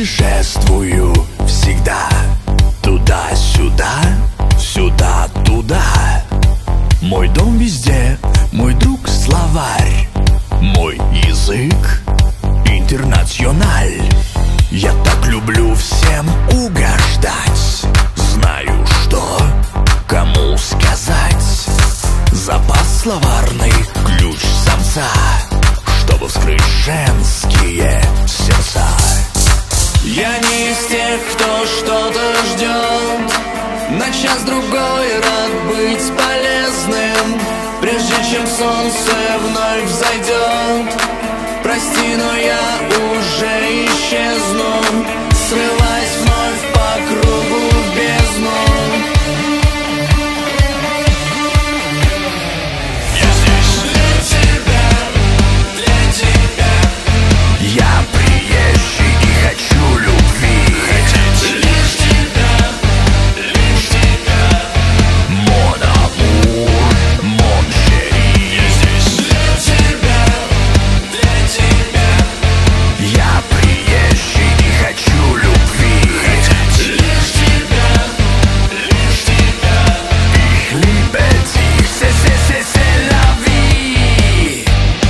путешествую всегда туда-сюда, сюда-туда. Мой дом везде, мой друг словарь, мой язык интернациональ. Я так люблю всем угождать, знаю, что кому сказать. Запас словарный, ключ самца, чтобы вскрыть женские сердца. Я не из тех, кто что-то ждет, на час-другой рад быть полезным, прежде чем солнце вновь взойдет. Прости, но я уже исчезну, срываясь вновь по кругу в бездну. Я здесь для тебя, для тебя. Я приезжий и хочу любви, хотеть лишь тебя, лишь тебя. Mon amour, mon chéri. Я здесь для тебя, для тебя. Я приезжий и хочу любви, хотеть лишь тебя, лишь тебя. Ich liebe dich, c'est la vie.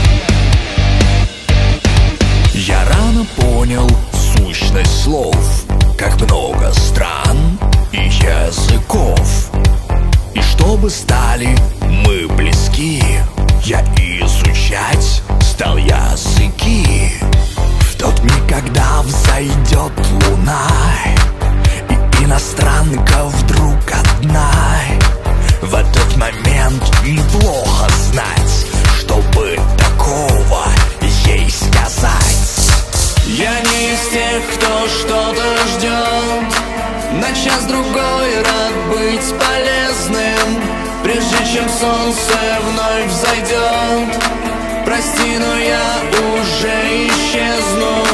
Я рано понял сущность слов, как много стран и языков. И чтобы стали мы близки, я изучать стал языки. В тот миг, когда взойдет луна, и иностранка вдруг одна, в этот момент неплохо знать, чтобы такого ей сказать. Я не из тех, кто что-то ждет, на час-другой рад быть полезным, прежде чем солнце вновь взойдет. Прости, но я уже исчезну,